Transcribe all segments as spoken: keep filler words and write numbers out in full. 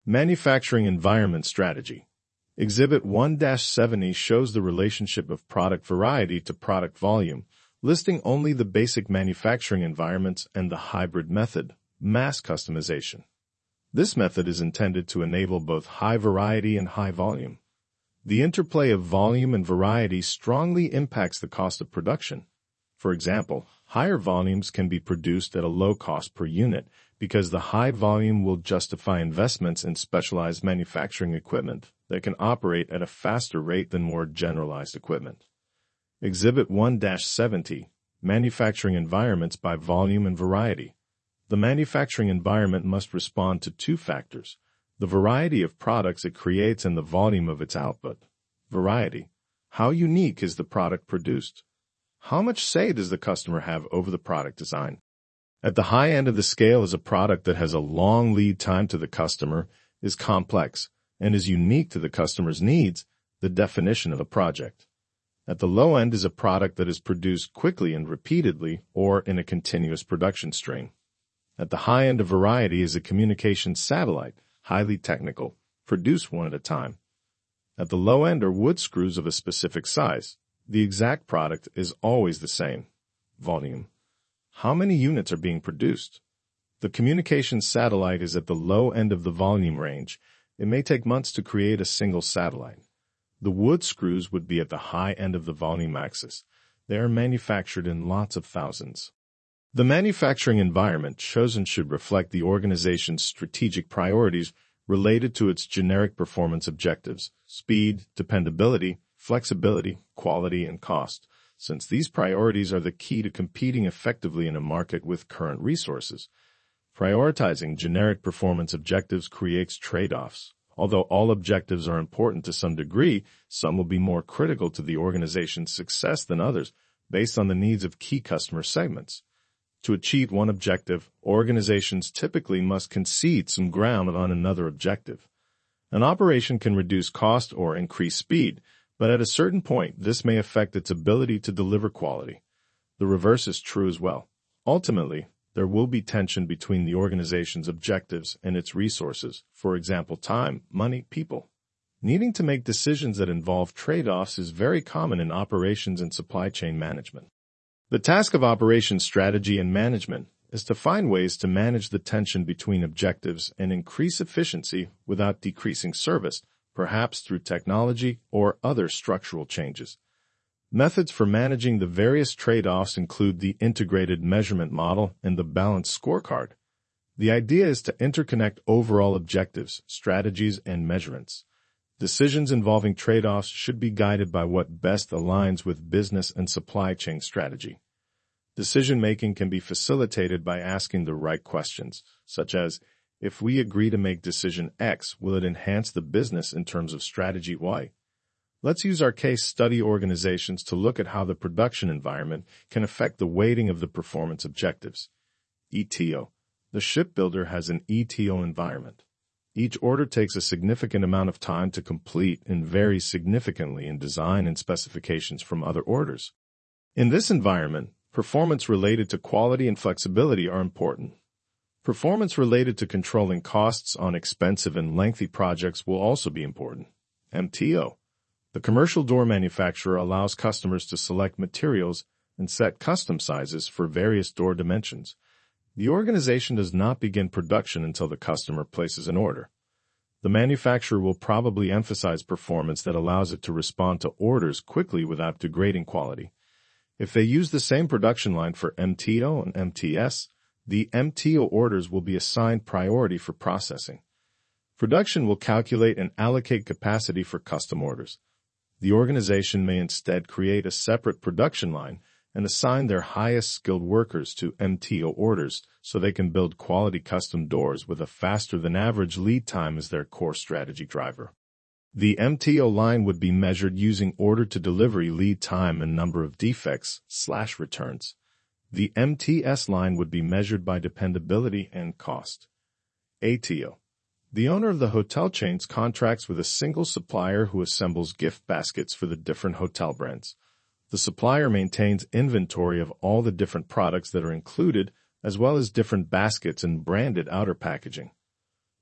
Manufacturing Environment Strategy. Exhibit one dash seventy shows the relationship of product variety to product volume, listing only the basic manufacturing environments and the hybrid method, mass customization. This method is intended to enable both high variety and high volume. The interplay of volume and variety strongly impacts the cost of production. For example, higher volumes can be produced at a low cost per unit because the high volume will justify investments in specialized manufacturing equipment that can operate at a faster rate than more generalized equipment. Exhibit one dash seventy, Manufacturing Environments by Volume and Variety. The manufacturing environment must respond to two factors: the variety of products it creates and the volume of its output. Variety. How unique is the product produced? How much say does the customer have over the product design? At the high end of the scale is a product that has a long lead time to the customer, is complex, and is unique to the customer's needs, the definition of a project. At the low end is a product that is produced quickly and repeatedly or in a continuous production stream. At the high end of variety is a communications satellite, highly technical, produced one at a time. At the low end are wood screws of a specific size. The exact product is always the same. Volume. How many units are being produced? The communications satellite is at the low end of the volume range. It may take months to create a single satellite. The wood screws would be at the high end of the volume axis. They are manufactured in lots of thousands. The manufacturing environment chosen should reflect the organization's strategic priorities related to its generic performance objectives: speed, dependability, flexibility, quality, and cost, since these priorities are the key to competing effectively in a market with current resources. Prioritizing generic performance objectives creates trade-offs. Although all objectives are important to some degree, some will be more critical to the organization's success than others, based on the needs of key customer segments. To achieve one objective, organizations typically must concede some ground on another objective. An operation can reduce cost or increase speed, but at a certain point, this may affect its ability to deliver quality. The reverse is true as well. Ultimately, there will be tension between the organization's objectives and its resources, for example, time, money, people. Needing to make decisions that involve trade-offs is very common in operations and supply chain management. The task of operations strategy and management is to find ways to manage the tension between objectives and increase efficiency without decreasing service, perhaps through technology or other structural changes. Methods for managing the various trade-offs include the integrated measurement model and the balanced scorecard. The idea is to interconnect overall objectives, strategies, and measurements. Decisions involving trade-offs should be guided by what best aligns with business and supply chain strategy. Decision-making can be facilitated by asking the right questions, such as, if we agree to make decision X, will it enhance the business in terms of strategy Y? Let's use our case study organizations to look at how the production environment can affect the weighting of the performance objectives. E T O. The shipbuilder has an E T O environment. Each order takes a significant amount of time to complete and varies significantly in design and specifications from other orders. In this environment, performance related to quality and flexibility are important. Performance related to controlling costs on expensive and lengthy projects will also be important. M T O. The commercial door manufacturer allows customers to select materials and set custom sizes for various door dimensions. The organization does not begin production until the customer places an order. The manufacturer will probably emphasize performance that allows it to respond to orders quickly without degrading quality. If they use the same production line for M T O and M T S, the M T O orders will be assigned priority for processing. Production will calculate and allocate capacity for custom orders. The organization may instead create a separate production line and assign their highest skilled workers to M T O orders so they can build quality custom doors with a faster than average lead time as their core strategy driver. The M T O line would be measured using order to delivery lead time and number of defects slash returns. The M T S line would be measured by dependability and cost. A T O. The owner of the hotel chains contracts with a single supplier who assembles gift baskets for the different hotel brands. The supplier maintains inventory of all the different products that are included, as well as different baskets and branded outer packaging.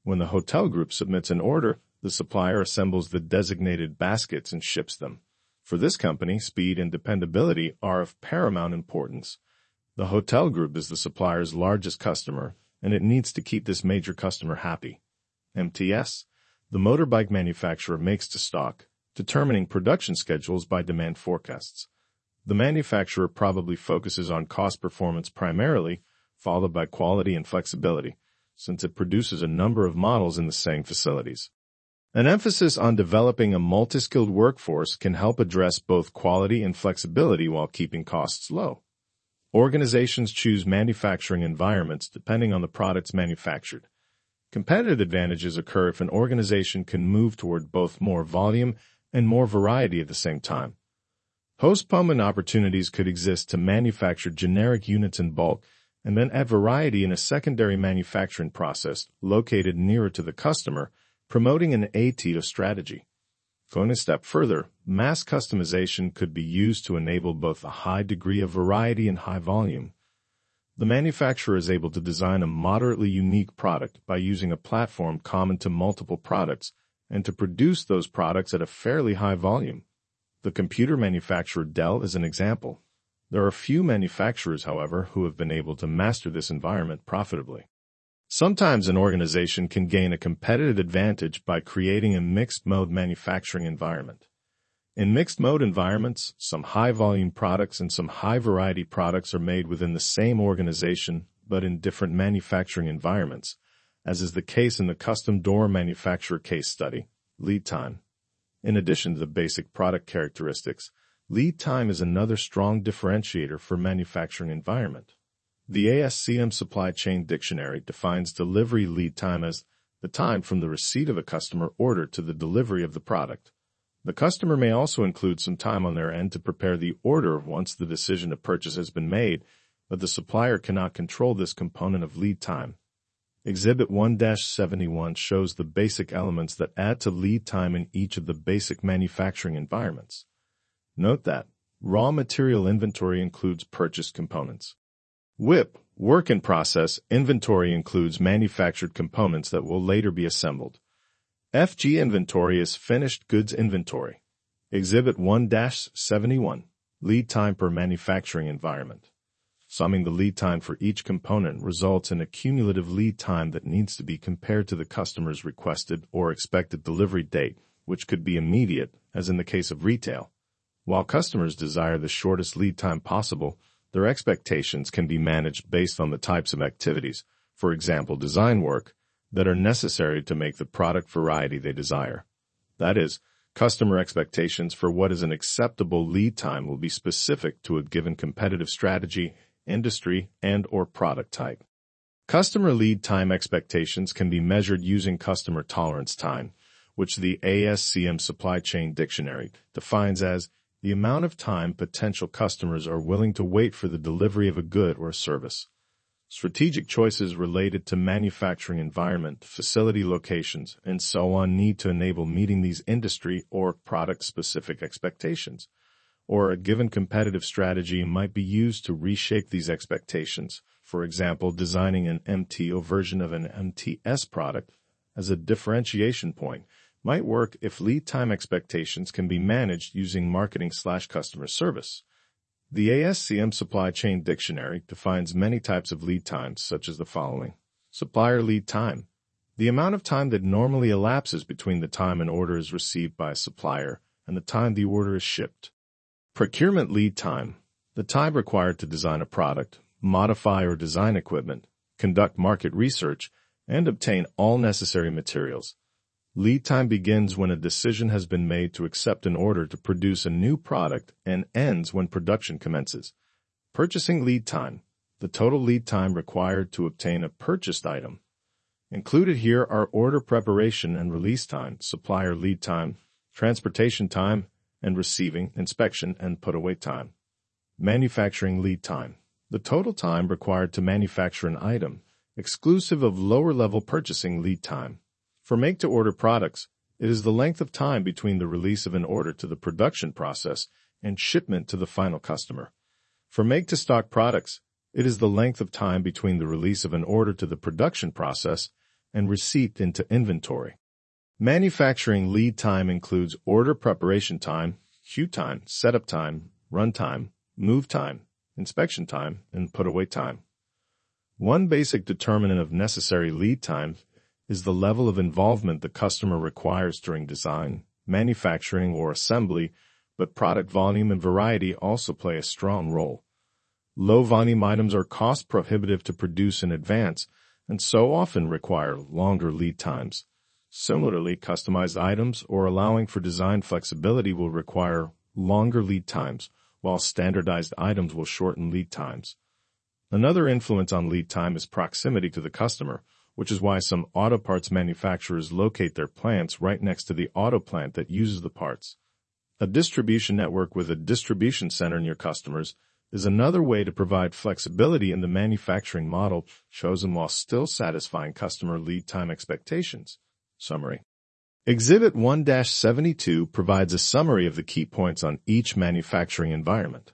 When the hotel group submits an order, the supplier assembles the designated baskets and ships them. For this company, speed and dependability are of paramount importance. The hotel group is the supplier's largest customer, and it needs to keep this major customer happy. M T S, the motorbike manufacturer, makes to stock, determining production schedules by demand forecasts. The manufacturer probably focuses on cost performance primarily, followed by quality and flexibility, since it produces a number of models in the same facilities. An emphasis on developing a multi-skilled workforce can help address both quality and flexibility while keeping costs low. Organizations choose manufacturing environments depending on the products manufactured. Competitive advantages occur if an organization can move toward both more volume and more variety at the same time. Postponement opportunities could exist to manufacture generic units in bulk and then add variety in a secondary manufacturing process located nearer to the customer, promoting an A T O strategy. Going a step further, mass customization could be used to enable both a high degree of variety and high volume. The manufacturer is able to design a moderately unique product by using a platform common to multiple products and to produce those products at a fairly high volume. The computer manufacturer Dell is an example. There are few manufacturers, however, who have been able to master this environment profitably. Sometimes an organization can gain a competitive advantage by creating a mixed-mode manufacturing environment. In mixed-mode environments, some high-volume products and some high-variety products are made within the same organization but in different manufacturing environments, as is the case in the custom door manufacturer case study. Lead time. In addition to the basic product characteristics, lead time is another strong differentiator for manufacturing environment. The A S C M Supply Chain Dictionary defines delivery lead time as the time from the receipt of a customer order to the delivery of the product. The customer may also include some time on their end to prepare the order once the decision to purchase has been made, but the supplier cannot control this component of lead time. Exhibit one dash seventy-one shows the basic elements that add to lead time in each of the basic manufacturing environments. Note that raw material inventory includes purchased components. W I P, work in process, inventory includes manufactured components that will later be assembled. F G inventory is finished goods inventory. Exhibit one dash seventy-one, lead time per manufacturing environment. Summing the lead time for each component results in a cumulative lead time that needs to be compared to the customer's requested or expected delivery date, which could be immediate, as in the case of retail. While customers desire the shortest lead time possible, their expectations can be managed based on the types of activities, for example design work, that are necessary to make the product variety they desire. That is, customer expectations for what is an acceptable lead time will be specific to a given competitive strategy, industry, and or product type. Customer lead time expectations can be measured using customer tolerance time, which the A S C M Supply Chain Dictionary defines as the amount of time potential customers are willing to wait for the delivery of a good or a service. Strategic choices related to manufacturing environment, facility locations, and so on need to enable meeting these industry or product-specific expectations. Or a given competitive strategy might be used to reshape these expectations. For example, designing an M T O version of an M T S product as a differentiation point might work if lead time expectations can be managed using marketing slash customer service. The A S C M Supply Chain Dictionary defines many types of lead times, such as the following. Supplier lead time. The amount of time that normally elapses between the time an order is received by a supplier and the time the order is shipped. Procurement lead time. The time required to design a product, modify or design equipment, conduct market research, and obtain all necessary materials. Lead time begins when a decision has been made to accept an order to produce a new product and ends when production commences. Purchasing lead time. The total lead time required to obtain a purchased item. Included here are order preparation and release time, supplier lead time, transportation time, and receiving, inspection, and put-away time. Manufacturing lead time. The total time required to manufacture an item, exclusive of lower-level purchasing lead time. For make-to-order products, it is the length of time between the release of an order to the production process and shipment to the final customer. For make-to-stock products, it is the length of time between the release of an order to the production process and receipt into inventory. Manufacturing lead time includes order preparation time, queue time, setup time, run time, move time, inspection time, and put-away time. One basic determinant of necessary lead time is the level of involvement the customer requires during design, manufacturing, or assembly, but product volume and variety also play a strong role. Low-volume items are cost-prohibitive to produce in advance and so often require longer lead times. Similarly, customized items or allowing for design flexibility will require longer lead times, while standardized items will shorten lead times. Another influence on lead time is proximity to the customer, which is why some auto parts manufacturers locate their plants right next to the auto plant that uses the parts. A distribution network with a distribution center near customers is another way to provide flexibility in the manufacturing model chosen while still satisfying customer lead time expectations. Summary. Exhibit one dash seventy-two provides a summary of the key points on each manufacturing environment.